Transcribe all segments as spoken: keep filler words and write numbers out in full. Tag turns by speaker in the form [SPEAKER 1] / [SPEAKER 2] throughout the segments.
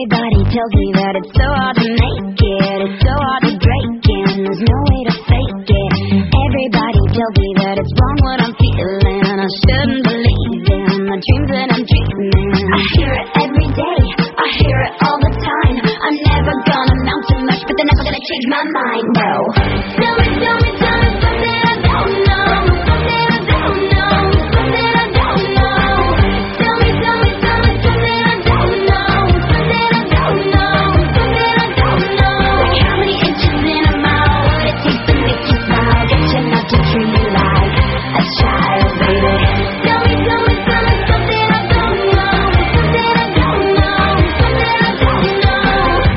[SPEAKER 1] Everybody tells me that it's so hard to make it, it's so hard to break it, and there's no way to fake it. Everybody tells me that it's wrong what I'm feeling, I shouldn't believe in the dreams that I'm dreaming. I hear it every day, I hear it all the time. I'm never gonna amount to much, but they're never gonna change my mind, no. Tell me, tell me, tell me something I don't know, something I don't know, something I don't know. Tell me, tell me, tell me something I don't know, something I don't know, something I don't know. Like how many inches in a mile would it take to make you smile? Get you not to treat me like a child, baby. Tell me, tell me, tell me something I don't know, something I don't know, something I don't know.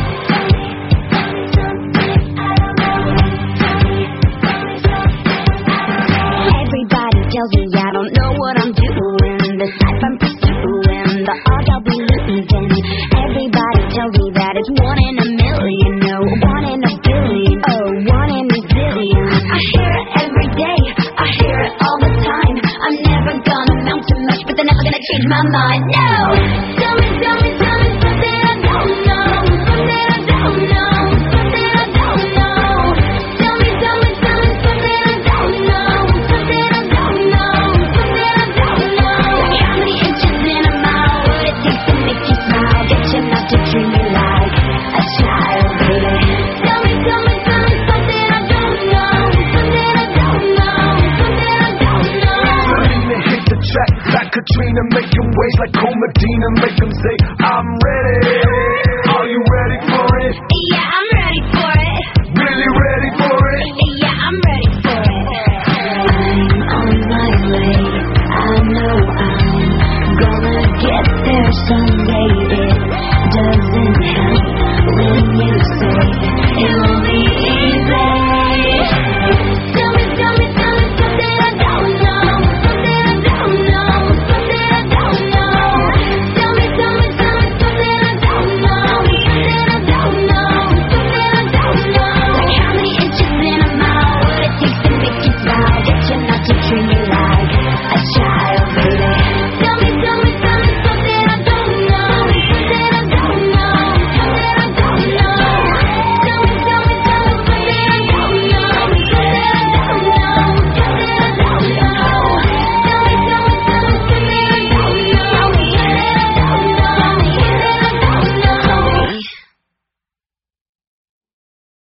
[SPEAKER 1] Everybody tells me I don't know what I'm doing, this life I'm pursuing, the odds I'll be losing. Everybody tells me that it's one in a million, no, one in a billion, oh, one in a zillion. I hear it every day, I hear it all the time. I'm never gonna amount to much, but they're never gonna change my mind, no. Tell me, tell me, tell me something I don't know, something I don't know, something I don't know. Tell me, tell me, tell me something I don't know, something I don't know, something I don't know. Like how many inches in a mile would it take to make you smile? Get you not to treat me like a child, baby. Tell me, tell me, tell me something I don't know, something I don't know, something I don't know.
[SPEAKER 2] Selena hit the track like Katrina, making waves like Cool Medina, make them say I'm ready.